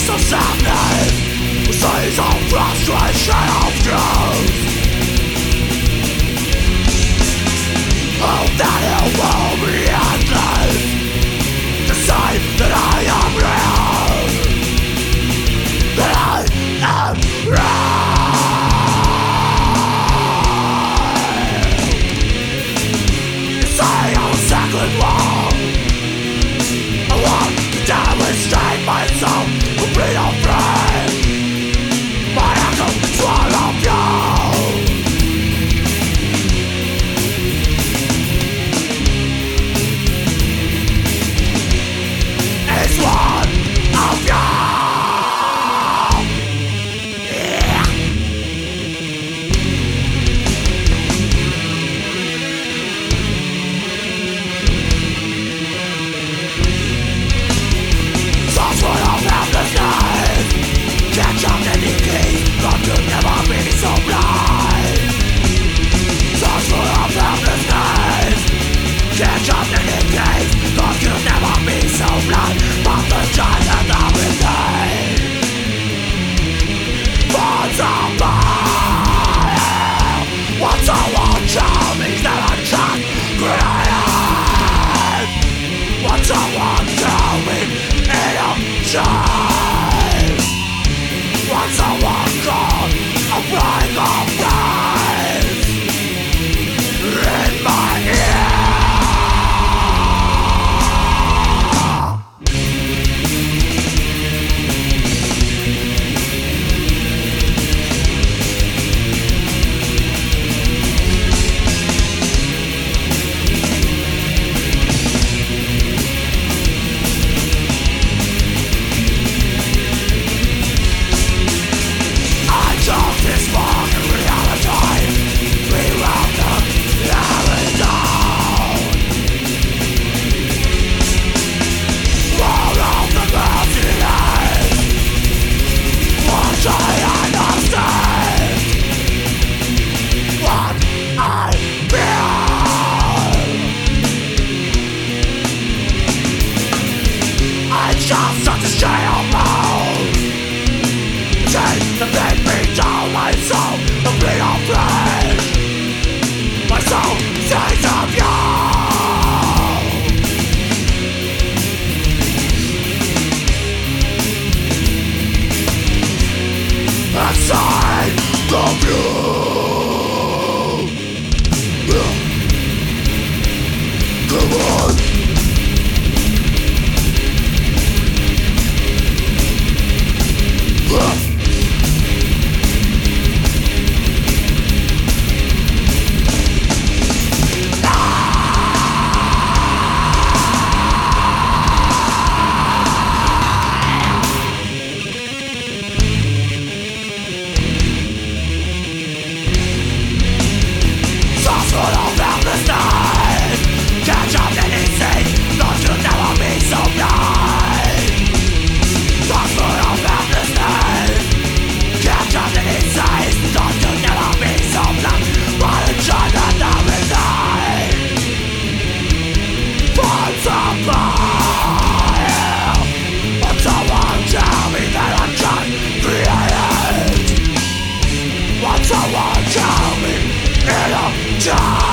of sadness, seas of frustration of truth. Oh, that it will be endless. Decide that I am real, that I am real. You say I'm a second wall. I want to demonstrate myself complete of free. My echo swallow you. It's one of you. Yeah. Songs full of helplessness. Catch up the decay, but could never be so blind. Songs full of helplessness. Catch up the decay, but could never be so blind. But the child and everything. What's up, what's a one charming that I can't create? What's a one charming in a child? What's a one called a flying of lies in my ear? I took this fucking reality. We wrapped up every down. All of the merciless. What I understand. What I feel. I just have to stay alone. Take the make me down, my soul, the bleed of flesh. My soul sings of you. Aside of you. Come on. Songs full of helplessness. Catch up the insane, thought you'd never be so blind. Songs full of helplessness. Catch up the insane, thought you'd never be so blind. But it's just another night. What's up, but someone tell me that I can't create. What's someone tell me in a time?